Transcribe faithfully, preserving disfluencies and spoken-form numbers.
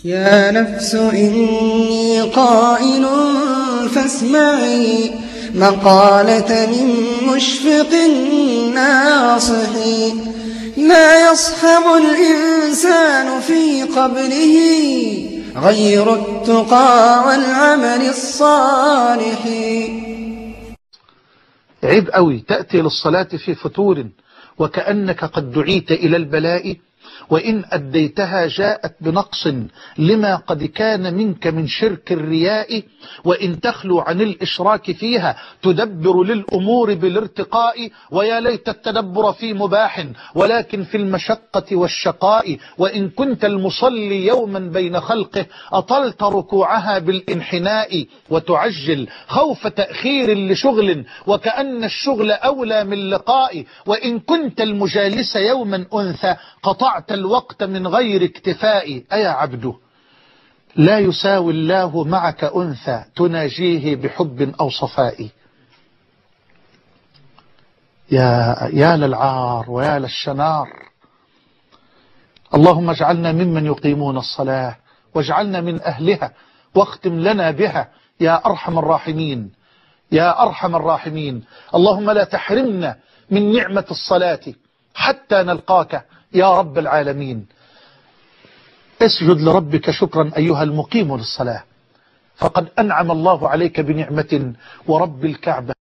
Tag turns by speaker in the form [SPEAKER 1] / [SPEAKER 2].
[SPEAKER 1] يا نفس إني قائل فاسمعي مقالة من مشفق ناصح. لا يصحب الإنسان في قبره غير التقى والعمل الصالح.
[SPEAKER 2] عيب قوي تأتي للصلاة في فتور وكأنك قد دعيت إلى البلاء، وإن أديتها جاءت بنقص لما قد كان منك من شرك الرياء، وإن تخلو عن الإشراك فيها تدبر للأمور بالارتقاء. ويا ليت التدبر في مباح ولكن في المشقة والشقاء، وإن كنت المصلي يوما بين خلقه أطلت ركوعها بالانحناء، وتعجل خوف تأخير لشغل وكأن الشغل أولى من لقاء، وإن كنت المجالس يوما أنثى قطعت الوقت من غير اكتفاء. أيا عبده لا يساوي الله معك أنثى تناجيه بحب أو صفاء. يا, يا للعار ويا للشنار. اللهم اجعلنا ممن يقيمون الصلاة واجعلنا من أهلها واختم لنا بها يا أرحم الراحمين يا أرحم الراحمين. اللهم لا تحرمنا من نعمة الصلاة حتى نلقاك يا رب العالمين. اسجد لربك شكرا أيها المقيم للصلاة، فقد أنعم الله عليك بنعمة ورب الكعبة